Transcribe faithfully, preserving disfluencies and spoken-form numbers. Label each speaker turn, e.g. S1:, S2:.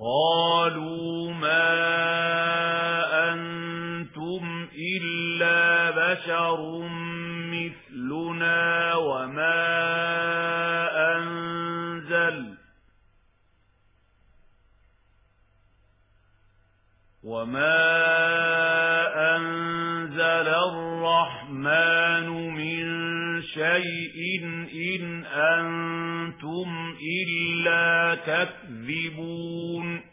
S1: قالوا ما أنتم إلا بشر مثلنا وما أنزل وما أنزل الرحمن من شيء إن أنتم إلا تكذبون